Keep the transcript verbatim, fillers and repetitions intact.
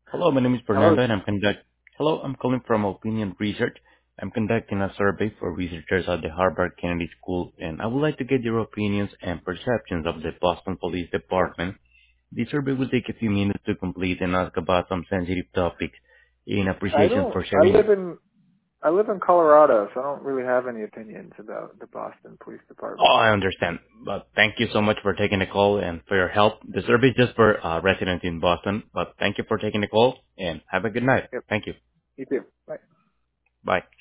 Hello, my name is Hello. Fernando, and I'm conduct. Hello, I'm calling from Opinion Research. I'm conducting a survey for researchers at the Harvard Kennedy School, and I would like to get your opinions and perceptions of the Boston Police Department. The survey will take a few minutes to complete and ask about some sensitive topics. In I appreciation don't. for I sharing. live in. I live in Colorado, so I don't really have any opinions about the Boston Police Oh, Department. I understand, but thank you so much for taking the call and for your help. The survey is just for uh, residents in Boston, but thank you for taking the call and have a good night. Yep. Thank you. You too. Bye. Bye.